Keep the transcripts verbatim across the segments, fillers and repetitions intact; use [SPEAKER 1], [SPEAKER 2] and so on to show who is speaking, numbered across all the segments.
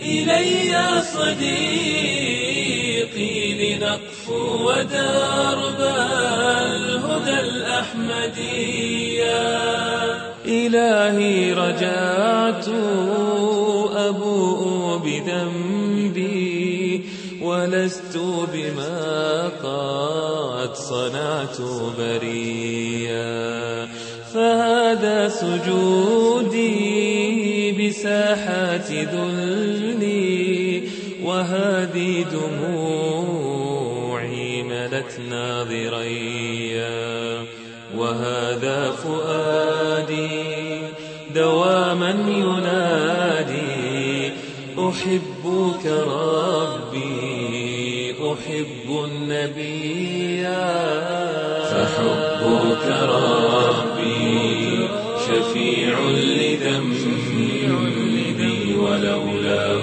[SPEAKER 1] إلي صديقي لنقفو ودرب الهدى الأحمدية. إلهي رجعت أبوء بذنبي ولست بما قد صنعت بريا، فهذا سجودي بساحات ذلي، وهذه دموعي ملت ناظريا، وهذا فؤادي دواما ينادي أحبك ربي أحب النبي. فحبك ربي شفيع لذنبي، ولولاه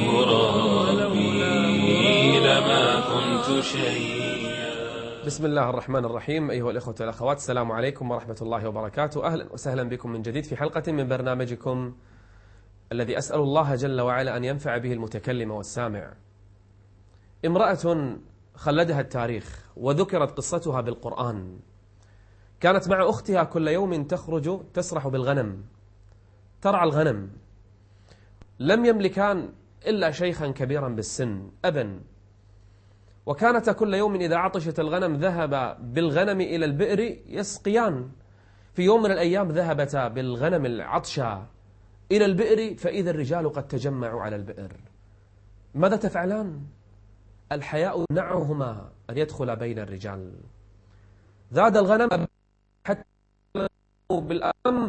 [SPEAKER 1] ربي لما كنت شيئا.
[SPEAKER 2] بسم الله الرحمن الرحيم. أيها الإخوة والأخوات، السلام عليكم ورحمة الله وبركاته. أهلا وسهلا بكم من جديد في حلقة من برنامجكم الذي أسأل الله جل وعلا أن ينفع به المتكلم والسامع. امرأة خلدها التاريخ وذكرت قصتها بالقرآن، كانت مع أختها كل يوم تخرج تسرح بالغنم، ترعى الغنم. لم يملكان إلا شيخا كبيرا بالسن أبا، وكانت كل يوم إذا عطشت الغنم ذهب بالغنم إلى البئر يسقيان. في يوم من الأيام ذهبتا بالغنم العطشة إلى البئر، فإذا الرجال قد تجمعوا على البئر. ماذا تفعلان؟ الحياء يمنعهما أن يدخل بين الرجال. ذاد الغنم حتى بالأم،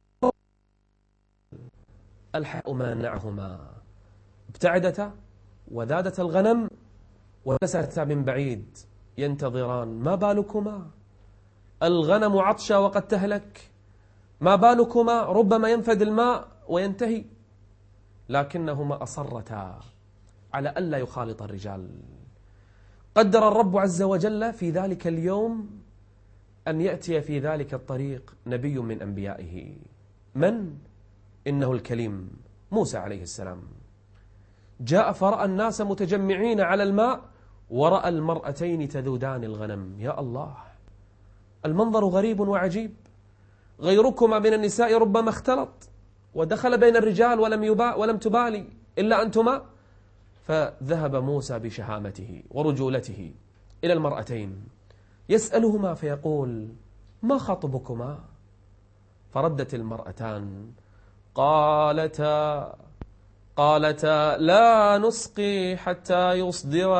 [SPEAKER 2] الحياء منعهما، ابتعدتا وذادت الغنم وجلستا من بعيد ينتظران. ما بالكما؟ الغنم عطشة وقد تهلك، ما بالكما؟ ربما ينفد الماء وينتهي. لكنهما أصرتا على ألا يخالط الرجال. قدر الرب عز وجل في ذلك اليوم أن يأتي في ذلك الطريق نبي من أنبيائه. من؟ إنه الكليم موسى عليه السلام. جاء فرأى الناس متجمعين على الماء، ورأى المرأتين تذودان الغنم. يا الله، المنظر غريب وعجيب. غيركما من النساء ربما اختلط ودخل بين الرجال ولم يبا ولم تبالي إلا أنتما. فذهب موسى بشهامته ورجولته إلى المرأتين يسألهما فيقول: ما خطبكما؟ فردت المرأتان قالتا قالتا لا نسقي حتى يصدر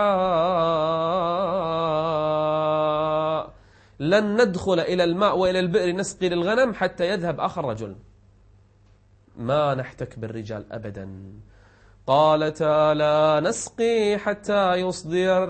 [SPEAKER 2] الرعاء، لن ندخل إلى الماء وإلى البئر نسقي للغنم حتى يذهب آخر رجل، ما نحتك بالرجال أبدا. قالتا لا نسقي حتى يصدر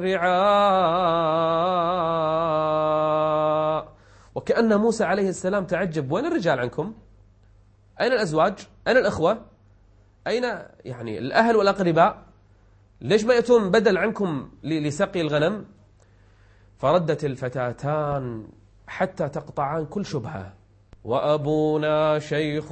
[SPEAKER 2] الرعاء. وكأن موسى عليه السلام تعجب: وين الرجال عنكم؟ أين الأزواج؟ أين الأخوة؟ أين يعني الأهل والأقرباء؟ ليش ما يأتون بدل عنكم لسقي الغنم؟ فردت الفتاتان حتى تقطعان كل شبهة: وأبونا شيخ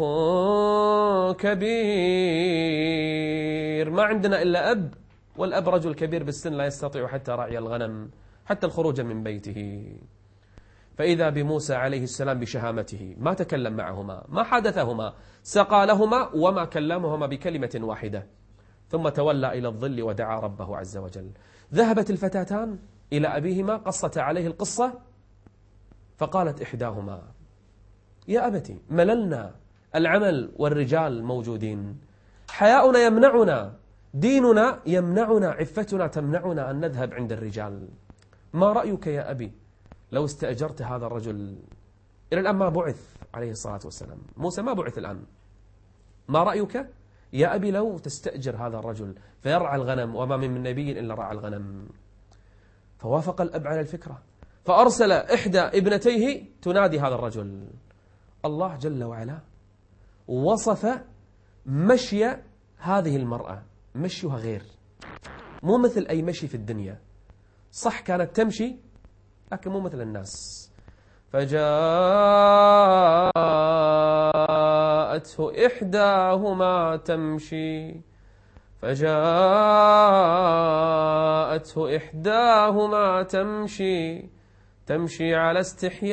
[SPEAKER 2] كبير، ما عندنا إلا أب، والأب رجل كبير بالسن لا يستطيع حتى رعي الغنم، حتى الخروج من بيته. فإذا بموسى عليه السلام بشهامته ما تكلم معهما، ما حدثهما، سقى لهما وما كلمهما بكلمة واحدة، ثم تولى إلى الظل ودعا ربه عز وجل. ذهبت الفتاتان إلى أبيهما، قصت عليه القصة، فقالت إحداهما: يا أبتي، مللنا، العمل والرجال موجودين، حياؤنا يمنعنا، ديننا يمنعنا، عفتنا تمنعنا أن نذهب عند الرجال. ما رأيك يا أبي لو استأجرت هذا الرجل؟ إلى الآن ما بعث عليه الصلاة والسلام، موسى ما بعث الآن. ما رأيك يا أبي لو تستأجر هذا الرجل فيرعى الغنم، وما من نبي إلا رعى الغنم؟ فوافق الأب على الفكرة، فأرسل إحدى ابنتيه تنادي هذا الرجل. الله جل وعلا وصف مشي هذه المرأة، مشيها غير، مو مثل أي مشي في الدنيا. صح كانت تمشي لكن مو مثل الناس. فجاءته إحداهما تمشي فجاءته إحداهما تمشي تمشي على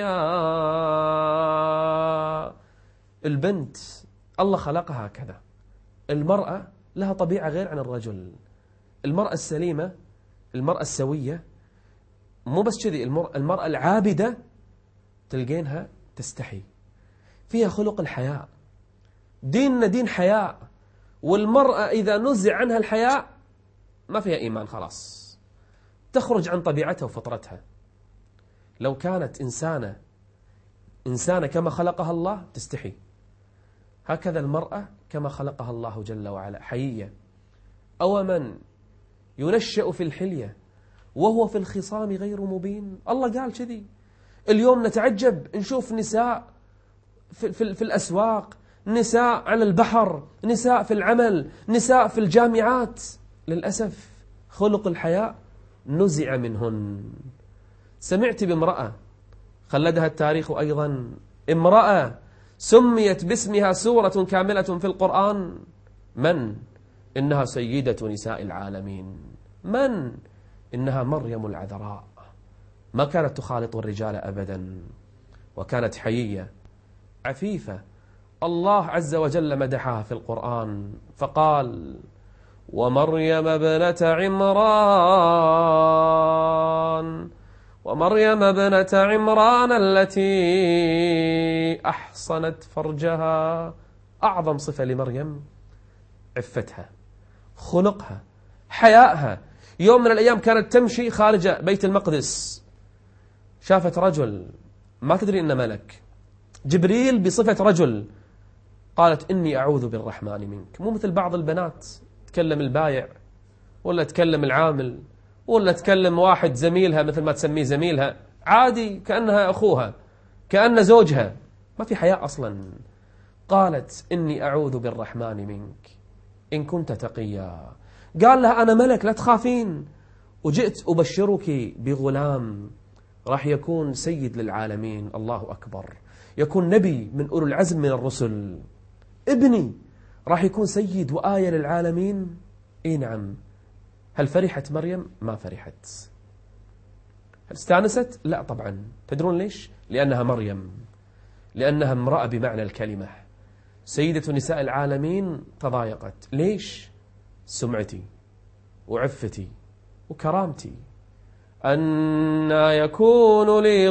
[SPEAKER 2] استحياء. البنت الله خلقها هكذا. المرأة لها طبيعة غير عن الرجل. المرأة السليمة، المرأة السوية، مو بس كذي، المرأة العابدة تلقينها تستحي، فيها خلق الحياء. ديننا دين حياء، والمرأة إذا نزع عنها الحياء ما فيها إيمان، خلاص تخرج عن طبيعتها وفطرتها. لو كانت إنسانة إنسانة كما خلقها الله تستحي، هكذا المرأة كما خلقها الله جل وعلا حيية. أو من ينشأ في الحلية وهو في الخصام غير مبين. الله قال كذي. اليوم نتعجب نشوف نساء في, في, في الأسواق، نساء على البحر، نساء في العمل، نساء في الجامعات. للأسف خلق الحياء نزع منهن. سمعت بامرأة خلدها التاريخ أيضا، امرأة سميت باسمها سورة كاملة في القرآن. من؟ إنها سيدة نساء العالمين. من؟ إنها مريم العذراء. ما كانت تخالط الرجال أبدا، وكانت حيية عفيفة. الله عز وجل مدحها في القرآن فقال: ومريم ابنة عمران ومريم ابنة عمران التي أحصنت فرجها. أعظم صفة لمريم عفتها، خلقها، حيائها. يوم من الأيام كانت تمشي خارج بيت المقدس، شافت رجل ما تدري إنه ملك، جبريل بصفة رجل. قالت: إني أعوذ بالرحمن منك. مو مثل بعض البنات تكلم البايع، ولا تكلم العامل، ولا تكلم واحد زميلها مثل ما تسميه زميلها، عادي كأنها أخوها، كأن زوجها، ما في حياء أصلا. قالت: إني أعوذ بالرحمن منك إن كنت تقيا. قال لها: أنا ملك لا تخافين، وجئت أبشرك بغلام راح يكون سيد للعالمين. الله أكبر. يكون نبي من أولو العزم من الرسل. ابني راح يكون سيد وآية للعالمين. إيه نعم. هل فرحت مريم؟ ما فرحت. هل استانست؟ لا طبعا. تدرون ليش؟ لأنها مريم، لأنها امرأة بمعنى الكلمة، سيدة نساء العالمين. تضايقت. ليش؟ سمعتي وعفتي وكرامتي. أنى يكون لي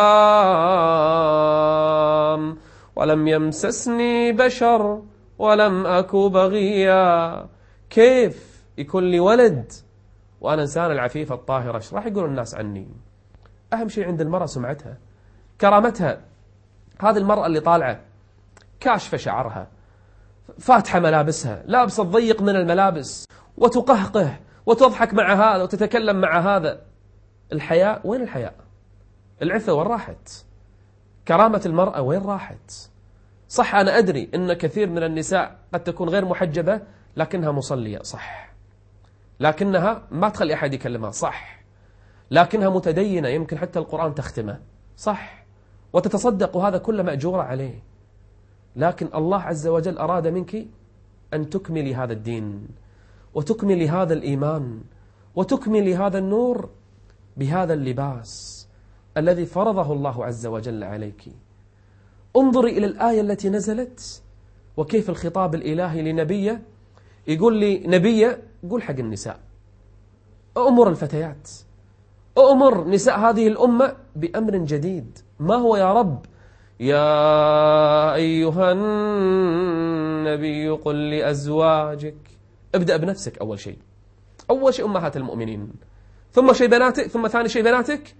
[SPEAKER 2] غلام ولم يمسسني بشر ولم أك بغيا. كيف يكون لي ولد وأنا إنسان العفيفة الطاهرة؟ ايش راح يقول الناس عني؟ أهم شيء عند المرأة سمعتها، كرامتها. هذه المرأة اللي طالعة كاشفة شعرها، فاتحة ملابسها، لابسة ضيق من الملابس، وتقهقه وتضحك مع هذا وتتكلم مع هذا. الحياء وين؟ الحياء العفة وين راحت؟ كرامة المرأة وين راحت؟ صح، أنا أدري أن كثير من النساء قد تكون غير محجبة لكنها مصلية، صح، لكنها ما تخلي أحد يكلمها، صح، لكنها متدينة، يمكن حتى القرآن تختمه، صح، وتتصدق، وهذا كله مأجورة عليه. لكن الله عز وجل أراد منك أن تكملي هذا الدين، وتكملي هذا الإيمان، وتكملي هذا النور بهذا اللباس الذي فرضه الله عز وجل عليك. انظري إلى الآية التي نزلت، وكيف الخطاب الإلهي لنبيه. يقول لي نبيه، قول حق النساء، أمر الفتيات، أمر نساء هذه الأمة بأمر جديد. ما هو يا رب؟ يا أيها النبي قل لأزواجك. ابدأ بنفسك أول شيء، أول شيء أمهات المؤمنين، ثم شيء بناتك، ثم ثاني شيء بناتك.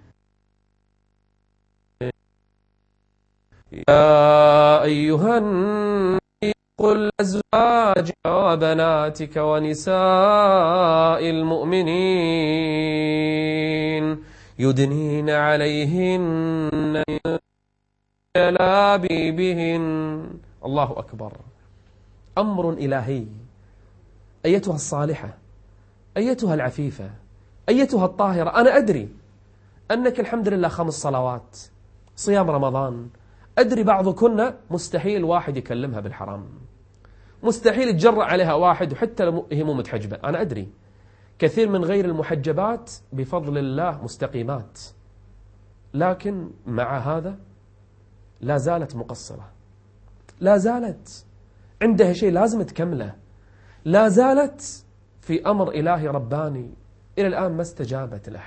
[SPEAKER 2] يا أيها النبي قل لأزواجك وبناتك ونساء المؤمنين يدنين عليهن من جلابيبهن. الله أكبر. أمر إلهي. أيتها الصالحة، أيتها العفيفة، أيتها الطاهرة، أنا أدري أنك الحمد لله خمس صلوات، صيام رمضان، أدري بعضكن مستحيل واحد يكلمها بالحرام، مستحيل يتجرأ عليها واحد وحتى لو هي مو متحجبة. أنا أدري كثير من غير المحجبات بفضل الله مستقيمات، لكن مع هذا لا زالت مقصرة، لا زالت عندها شيء لازم تكمله، لا زالت في أمر إلهي رباني إلى الآن ما استجابت له.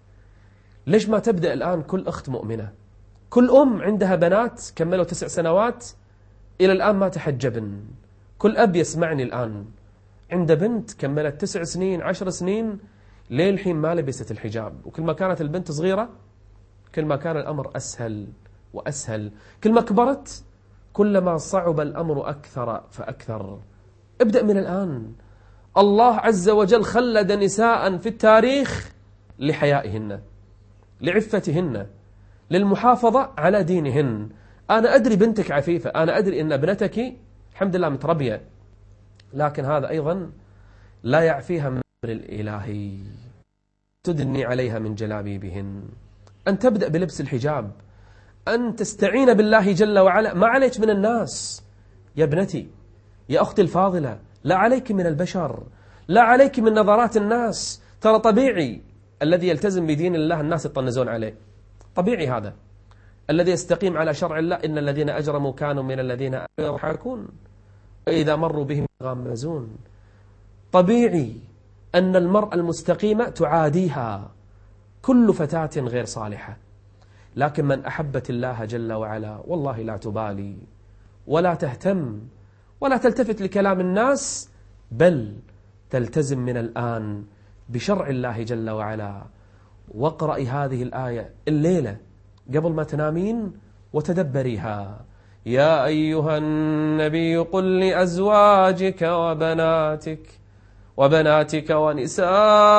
[SPEAKER 2] ليش ما تبدأ الآن كل أخت مؤمنة، كل أم عندها بنات كملوا تسع سنوات إلى الآن ما تحجبن، كل أب يسمعني الآن عنده بنت كملت تسع سنين عشر سنين ليه الحين ما لبست الحجاب. وكل ما كانت البنت صغيرة كل ما كان الأمر أسهل وأسهل، كل ما كبرت كلما صعب الأمر أكثر فأكثر. ابدأ من الآن. الله عز وجل خلد نساء في التاريخ لحيائهن، لعفتهن، للمحافظة على دينهن. أنا أدري بنتك عفيفة، أنا أدري أن ابنتك الحمد لله متربية، لكن هذا أيضا لا يعفيها من الأمر الإلهي. تدني عليها من جلابيبهن، أن تبدأ بلبس الحجاب، أن تستعين بالله جل وعلا. ما عليك من الناس يا ابنتي، يا أختي الفاضلة، لا عليك من البشر، لا عليك من نظرات الناس. ترى طبيعي الذي يلتزم بدين الله الناس يطنزون عليه، طبيعي هذا. الذي يستقيم على شرع الله إن الذين أجرموا كانوا من الذين يضحكون إذا مروا بهم يغامزون. طبيعي أن المرأة المستقيمة تعاديها كل فتاة غير صالحة، لكن من أحبت الله جل وعلا والله لا تبالي ولا تهتم ولا تلتفت لكلام الناس، بل تلتزم من الآن بشرع الله جل وعلا. واقرأي هذه الآية الليلة قبل ما تنامين وتدبريها. يا أيها النبي قل لأزواجك وبناتك وبناتك ونساء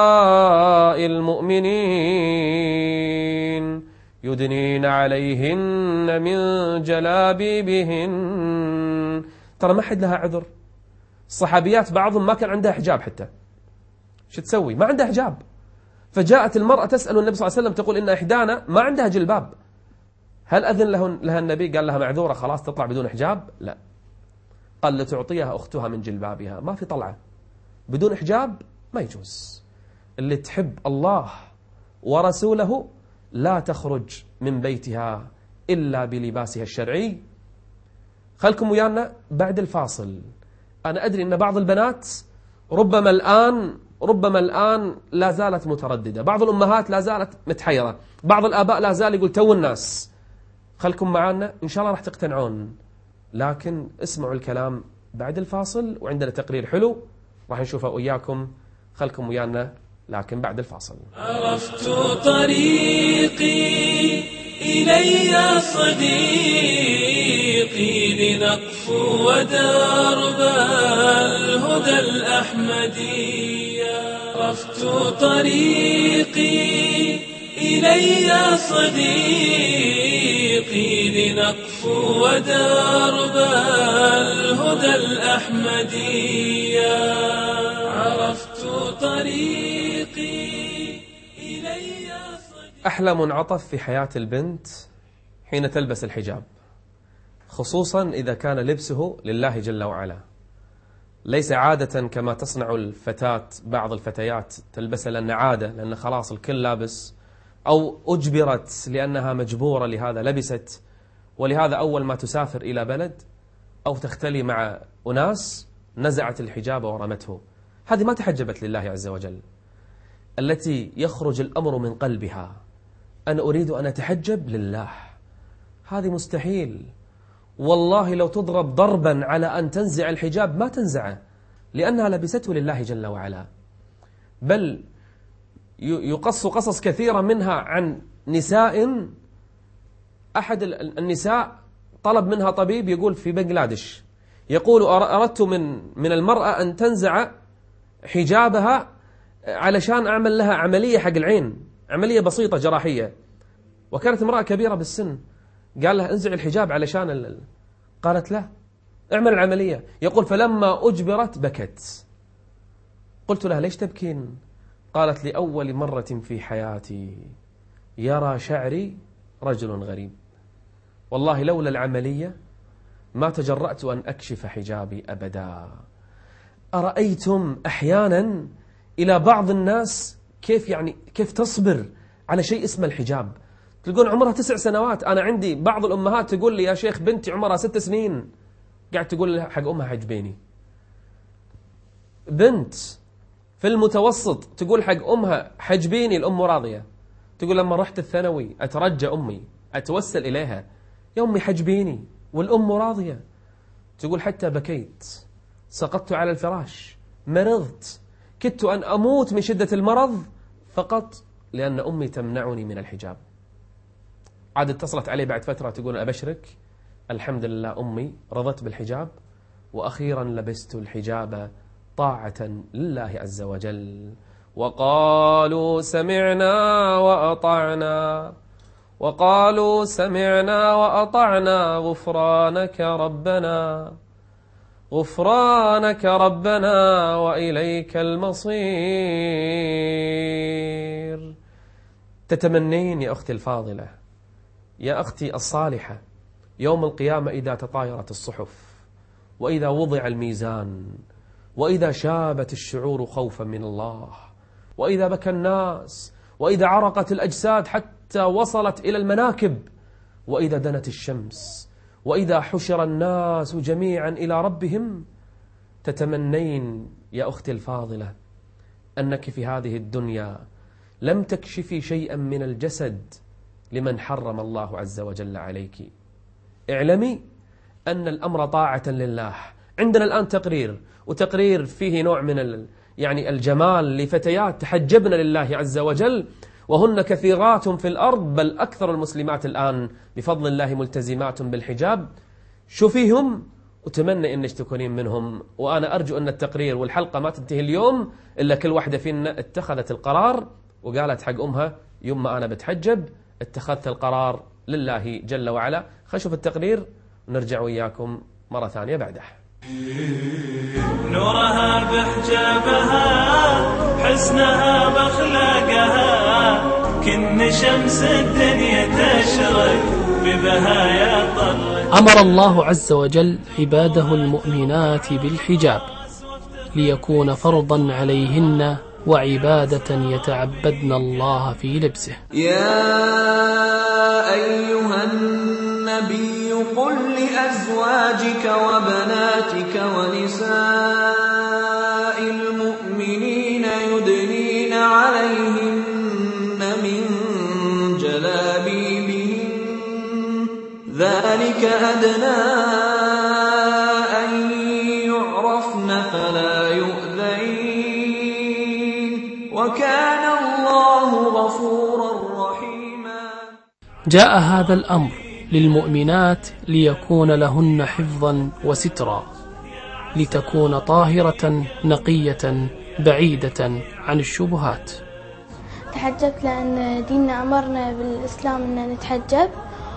[SPEAKER 2] المؤمنين يدنين عليهن من جلابيبهن. ترى ما حد لها عذر. الصحابيات بعضهم ما كان عندها حجاب حتى، شو تسوي؟ ما عندها حجاب. فجاءت المرأة تسأل النبي صلى الله عليه وسلم تقول إن إحدانا ما عندها جلباب، هل أذن له لها النبي؟ قال لها معذورة خلاص تطلع بدون حجاب؟ لا، قال لتعطيها أختها من جلبابها. ما في طلعة بدون حجاب، ما يجوز. اللي تحب الله ورسوله لا تخرج من بيتها إلا بلباسها الشرعي. خلكم ويانا بعد الفاصل. أنا أدري أن بعض البنات ربما الآن ربما الآن لا زالت مترددة، بعض الأمهات لا زالت متحيرة، بعض الآباء لا زال يقول تو الناس. خلكم معنا إن شاء الله راح تقتنعون، لكن اسمعوا الكلام بعد الفاصل، وعندنا تقرير حلو راح نشوفه وياكم. خلكم ويانا لكن بعد الفاصل.
[SPEAKER 1] عرفت طريقي إلي صديقي لنقفو ودرب الهدى الأحمدي. عرفت طريقي إلي صديقي لنقفو ودرب الهدى الأحمدي. عرفت طريقي إلي صديقي.
[SPEAKER 2] أحلى منعطف في حياة البنت حين تلبس الحجاب، خصوصا إذا كان لبسه لله جل وعلا، ليس عادة كما تصنع الفتاة. بعض الفتيات تلبسها لأن عادة، لأن خلاص الكل لابس، أو أجبرت لأنها مجبورة لهذا لبست. ولهذا أول ما تسافر إلى بلد أو تختلي مع أناس نزعت الحجاب ورمته. هذه ما تحجبت لله عز وجل. التي يخرج الأمر من قلبها أنا أريد أن أتحجب لله، هذه مستحيل. والله لو تضرب ضربا على أن تنزع الحجاب ما تنزعه، لأنها لبسته لله جل وعلا. بل يقص قصص كثيرة منها عن نساء. أحد النساء طلب منها طبيب يقول في بنغلاديش، يقول أردت من من المرأة أن تنزع حجابها علشان أعمل لها عملية حق العين، عملية بسيطة جراحية. وكانت امرأة كبيرة بالسن، قال لها انزع الحجاب علشان ال... قالت لا، اعمل العملية. يقول فلما أجبرت بكت. قلت لها ليش تبكين؟ قالت لأول مرة في حياتي يرى شعري رجل غريب. والله لولا العملية ما تجرأت أن أكشف حجابي أبدا. أرأيتم أحيانا إلى بعض الناس كيف يعني كيف تصبر على شيء اسمه الحجاب. تلقون عمرها تسع سنوات. أنا عندي بعض الأمهات تقول لي يا شيخ بنتي عمرها ست سنين قاعد تقول حق أمها حجبيني. بنت في المتوسط تقول حق أمها حجبيني، الأم راضية. تقول لما رحت الثانوي أترجى أمي أتوسل إليها يا أمي حجبيني والأم راضية. تقول حتى بكيت، سقطت على الفراش، مرضت، كدت أن أموت من شدة المرض فقط لأن أمي تمنعني من الحجاب. عاد اتصلت علي بعد فترة تقول أبشرك الحمد لله أمي رضت بالحجاب وأخيرا لبست الحجاب طاعة لله عز وجل. وقالوا سمعنا وأطعنا وقالوا سمعنا وأطعنا غفرانك ربنا غفرانك ربنا وإليك المصير. تتمنين يا أختي الفاضلة يا أختي الصالحة يوم القيامة إذا تطايرت الصحف وإذا وضع الميزان وإذا شابت الشعور خوفا من الله وإذا بكى الناس وإذا عرقت الأجساد حتى وصلت إلى المناكب وإذا دنت الشمس وإذا حشر الناس جميعا إلى ربهم، تتمنين يا أختي الفاضلة أنك في هذه الدنيا لم تكشفي شيئا من الجسد لمن حرم الله عز وجل عليك. اعلمي أن الأمر طاعة لله. عندنا الآن تقرير، وتقرير فيه نوع من يعني الجمال لفتيات تحجبن لله عز وجل وهن كثيرات في الأرض، بل أكثر المسلمات الآن بفضل الله ملتزمات بالحجاب. شوفيهم وتمنى أنك تكونين منهم. وأنا أرجو أن التقرير والحلقة ما تنتهي اليوم إلا كل واحدة فينا اتخذت القرار وقالت حق أمها يوم ما أنا بتحجب اتخذت القرار لله جل وعلا. خلينا نشوف التقرير ونرجع وياكم مرة ثانية بعده.
[SPEAKER 1] نورها بحجابها حسنها بأخلاقها كن شمس الدنيا تشرق ببهايا طلت.
[SPEAKER 3] أمر الله عز وجل عباده المؤمنات بالحجاب ليكون فرضا عليهن وعبادة يتعبدن الله في لبسه.
[SPEAKER 4] يا أيها النبي قل لأزواجك وبناتك ونساء المؤمنين يدنين عليهن من جلابيبهن ذلك أدنى أن يعرفن فلا يؤذين وكان الله غفورا رحيما.
[SPEAKER 3] جاء هذا الأمر للمؤمنات ليكون لهن حفظا وسترا لتكون طاهرة نقية بعيدة عن الشبهات.
[SPEAKER 5] تحجبت لأن ديننا أمرنا بالإسلام أن نتحجب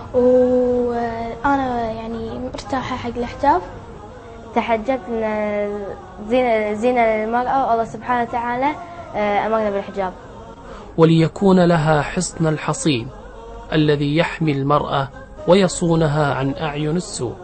[SPEAKER 5] وأنا يعني مرتاحة حق الحجاب.
[SPEAKER 6] تحجبت أن زينة زينة للمرأة والله سبحانه وتعالى أمرنا بالحجاب.
[SPEAKER 3] وليكون لها حصن الحصين الذي يحمي المرأة ويصونها عن أعين السوء.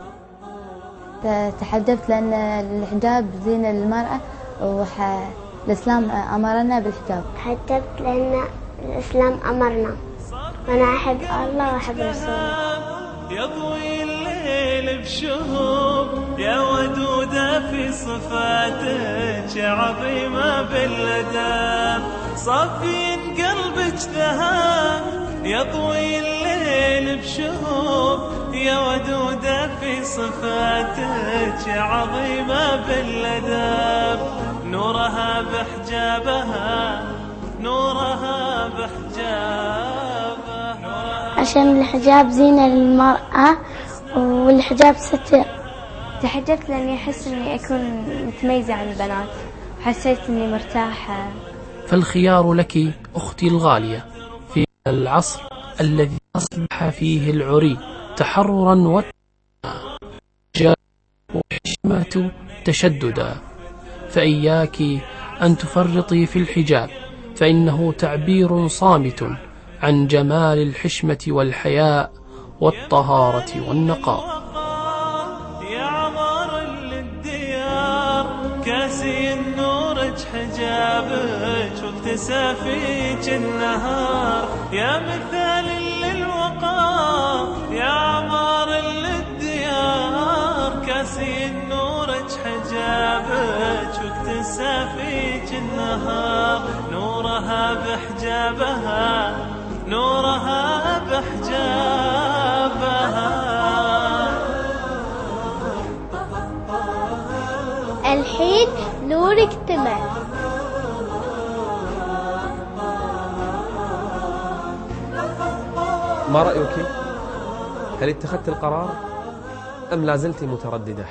[SPEAKER 6] تحجبت لأن الحجاب زينة للمرأة والإسلام أمرنا بالحجاب.
[SPEAKER 7] تحجبت لأن الإسلام أمرنا وأنا أحب الله وأحب رسوله.
[SPEAKER 1] يضوي الليل بشهوب يا ودودة في صفاتك عظيمة بالأدب صافين قلبك ذهب. يضوي الليل بشهوب يا ودودة في صفاتك عظيمة بالأدب نورها بحجابها نورها بحجابها.
[SPEAKER 7] عشان الحجاب زينة للمرأة والحجاب ستر.
[SPEAKER 6] تحجبت لأني أحس أني أكون متميزة عن البنات وحسيت أني مرتاحة.
[SPEAKER 3] فالخيار لك أختي الغالية في العصر الذي أصبح فيه العري تحررا والحشمة تشددا، فإياك أن تفرطي في الحجاب فإنه تعبير صامت عن جمال الحشمة والحياء والطهارة والنقاء.
[SPEAKER 1] حجابك واكتسى فيك النهار، يا مثال للوقار يا عمار للديار، كاسي نورك حجابك واكتسى فيك النهار، نورها بحجابها نورها بحجابها.
[SPEAKER 7] الحين نورك اكتمل.
[SPEAKER 2] ما رأيك؟ هل اتخذت القرار أم لازلت مترددة؟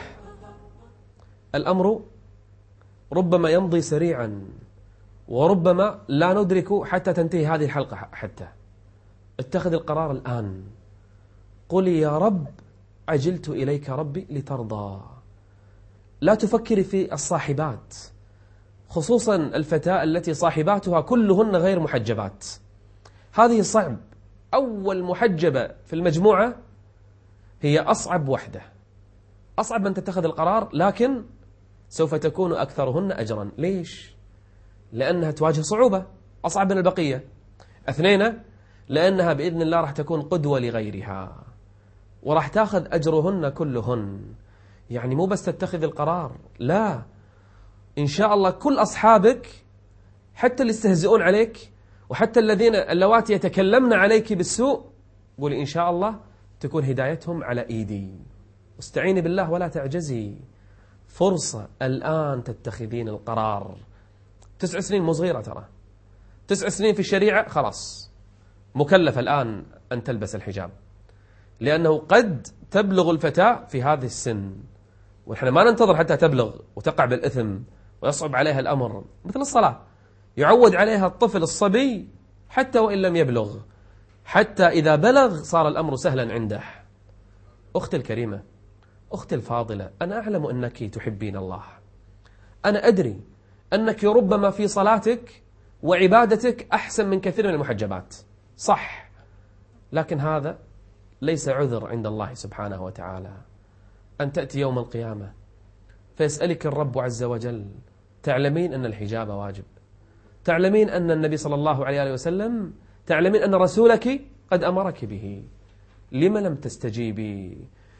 [SPEAKER 2] الأمر ربما يمضي سريعا وربما لا ندرك حتى تنتهي هذه الحلقة. حتى اتخذ القرار الآن. قولي يا رب عجلت إليك ربي لترضى. لا تفكري في الصاحبات، خصوصا الفتاة التي صاحباتها كلهن غير محجبات. هذه صعب. أول محجبة في المجموعة هي أصعب وحدة، أصعب من تتخذ القرار، لكن سوف تكون أكثرهن أجرا. ليش؟ لأنها تواجه صعوبة أصعب من البقية. اثنين، لأنها بإذن الله راح تكون قدوة لغيرها وراح تاخذ أجرهن كلهن. يعني مو بس تتخذ القرار، لا، إن شاء الله كل أصحابك حتى اللي يستهزئون عليك وحتى الذين اللواتي يتكلمن عليك بالسوء، قولي إن شاء الله تكون هدايتهم على إيدي. استعيني بالله ولا تعجزي. فرصة الآن تتخذين القرار. تسع سنين مو صغيرة ترى. تسع سنين في الشريعة خلاص مكلفة الآن أن تلبس الحجاب، لأنه قد تبلغ الفتاة في هذه السن، ونحن ما ننتظر حتى تبلغ وتقع بالإثم ويصعب عليها الأمر. مثل الصلاة يعود عليها الطفل الصبي حتى وإن لم يبلغ، حتى إذا بلغ صار الأمر سهلا عنده. أختي الكريمة، أختي الفاضلة، أنا أعلم أنك تحبين الله. أنا أدري أنك ربما في صلاتك وعبادتك أحسن من كثير من المحجبات، صح، لكن هذا ليس عذر عند الله سبحانه وتعالى. أن تأتي يوم القيامة فيسألك الرب عز وجل، تعلمين أن الحجاب واجب، تعلمين أن النبي صلى الله عليه وسلم، تعلمين أن رسولك قد أمرك به، لم لم تستجيبي؟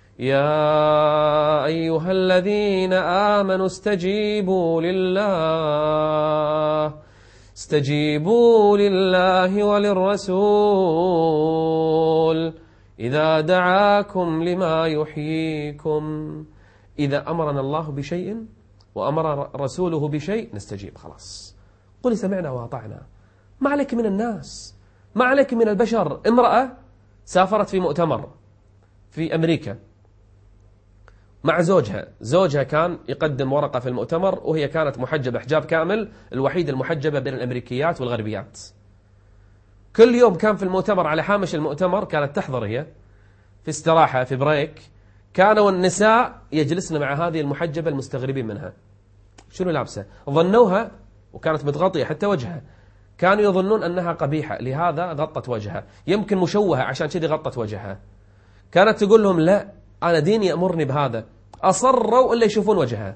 [SPEAKER 2] يا أيها الذين آمنوا استجيبوا لله استجيبوا لله وللرسول إذا دعاكم لما يحييكم. إذا أمرنا الله بشيء وأمر رسوله بشيء نستجيب خلاص. قولي سمعنا وأطعنا. ما عليك من الناس، ما عليك من البشر. امرأة سافرت في مؤتمر في أمريكا مع زوجها، زوجها كان يقدم ورقة في المؤتمر وهي كانت محجبة حجاب كامل، الوحيدة المحجبة بين الأمريكيات والغربيات. كل يوم كان في المؤتمر، على هامش المؤتمر كانت تحضر هي في استراحة في بريك، كانوا النساء يجلسن مع هذه المحجبة المستغربين منها. شنو لابسة؟ ظنوها، وكانت متغطية حتى وجهها، كانوا يظنون أنها قبيحة لهذا غطت وجهها، يمكن مشوهة عشان كذي غطت وجهها. كانت تقول لهم لا، أنا ديني يأمرني بهذا. أصروا إلا يشوفون وجهها.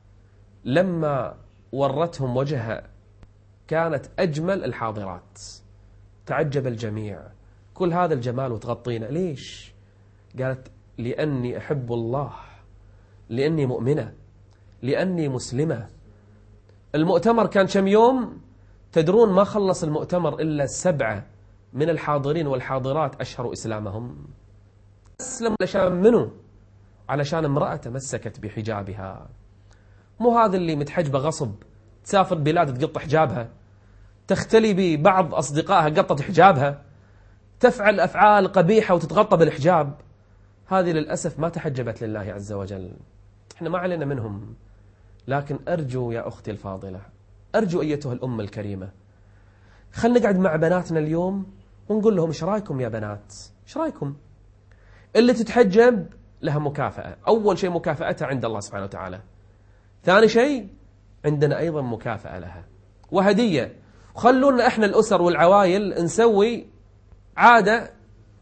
[SPEAKER 2] لما ورتهم وجهها كانت أجمل الحاضرات، تعجب الجميع. كل هذا الجمال وتغطينا ليش؟ قالت لأني أحب الله، لأني مؤمنة، لأني مسلمة. المؤتمر كان كم يوم؟ تدرون ما خلص المؤتمر إلا سبعة من الحاضرين والحاضرات أشهروا إسلامهم. أسلم علشان منه؟ علشان امرأة تمسكت بحجابها. مو هذا اللي متحجبة غصب تسافر بلاد تقط حجابها، تختلي ببعض أصدقائها قطت حجابها، تفعل أفعال قبيحة وتتغطى بالحجاب. هذه للأسف ما تحجبت لله عز وجل. احنا ما علينا منهم، لكن أرجو يا أختي الفاضلة، أرجو أيتها الأم الكريمة، خلنا نقعد مع بناتنا اليوم ونقول لهم ايش رايكم يا بنات؟ ايش رايكم؟ اللي تتحجب لها مكافأة. أول شيء مكافأتها عند الله سبحانه وتعالى، ثاني شيء عندنا أيضا مكافأة لها وهدية. وخلونا إحنا الأسر والعوائل نسوي عادة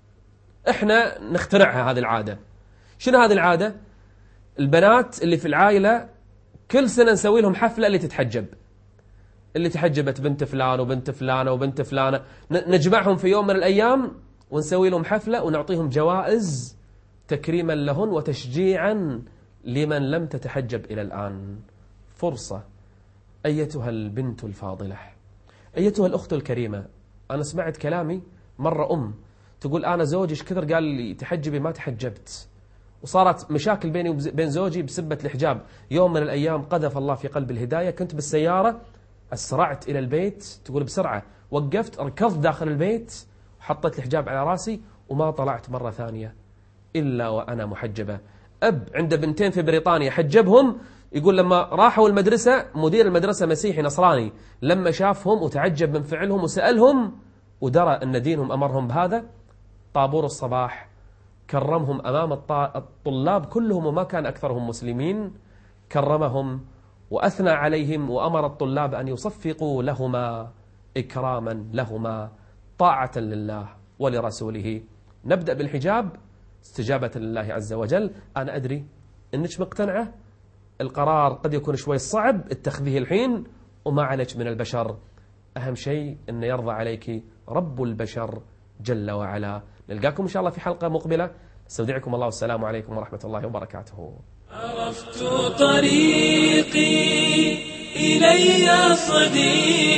[SPEAKER 2] إحنا نخترعها. هذه العادة شنو؟ هذه العادة البنات اللي في العائلة كل سنة نسوي لهم حفلة اللي تتحجب. اللي تحجبت بنت فلان وبنت فلانة وبنت فلانة، نجمعهم في يوم من الأيام ونسوي لهم حفلة ونعطيهم جوائز تكريما لهن وتشجيعا لمن لم تتحجب إلى الآن. فرصة أيتها البنت الفاضلة، أيتها الأخت الكريمة. أنا سمعت كلامي مرة أم تقول أنا زوجي ايش كثر قال لي تحجبي ما تحجبت، وصارت مشاكل بيني وبين زوجي بسبة الحجاب. يوم من الأيام قذف الله في قلب الهداية، كنت بالسيارة أسرعت إلى البيت، تقول بسرعة وقفت ركضت داخل البيت وحطيت الحجاب على راسي وما طلعت مرة ثانية إلا وأنا محجبة. أب عنده بنتين في بريطانيا حجبهم، يقول لما راحوا المدرسة مدير المدرسة مسيحي نصراني، لما شافهم وتعجب من فعلهم وسألهم ودرى أن دينهم أمرهم بهذا، طابور الصباح كرمهم أمام الطلاب كلهم وما كان أكثرهم مسلمين، كرمهم وأثنى عليهم وأمر الطلاب أن يصفقوا لهما إكراما لهما طاعة لله ولرسوله. نبدأ بالحجاب استجابة لله عز وجل. أنا أدري أنك مقتنعة، القرار قد يكون شوي صعب اتخذيه الحين وما عليك من البشر، أهم شيء أن يرضى عليك رب البشر جل وعلا. نلقاكم إن شاء الله في حلقة مقبلة، استودعكم الله والسلام عليكم ورحمة الله وبركاته.
[SPEAKER 1] عرفت طريقي إلي صديق